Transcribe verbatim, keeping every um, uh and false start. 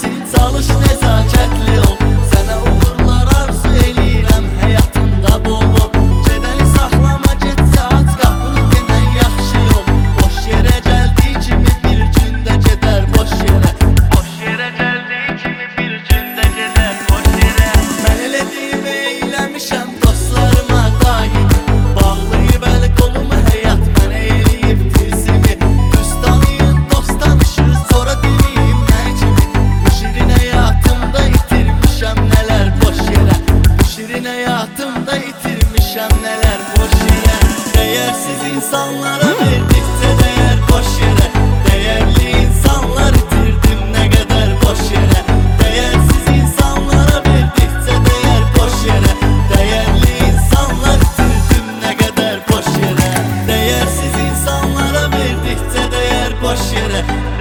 için çalış, nezakətli ol. Sənə uğurlar arzu eləyirəm, həyatında bol ol. Gedəni saxlama, getsə aç qapını, denən yaxşı yol. Boş yerə gəldiyi kimi bir gündə gedər boş yerə. Boş yerə gəldiyi kimi bir gündə gedər boş yerə. Mən elədiyimi eyləmişəm dostlarıma daim. Bağlayıb əli qolumu həyat mənə eləyib tilsimi. Düz tanıyın, dost tanışır, sonra deməyim nə kimi. Bu şirin həyatımda itirmişəm nələr boş yerə. Bu şirin həyatımda itirmişəm nələr boş yerə. Dəyərsiz insanlara verdikcə dəyər boş yerə. Dəyərli insanlar itirdim nə qədər boş yerə. Dəyərsiz insanlara verdikcə dəyər boş yerə. Dəyərli insanlar itirdim nə qədər boş yerə. Dəyərsiz insanlara verdikcə dəyər boş yerə.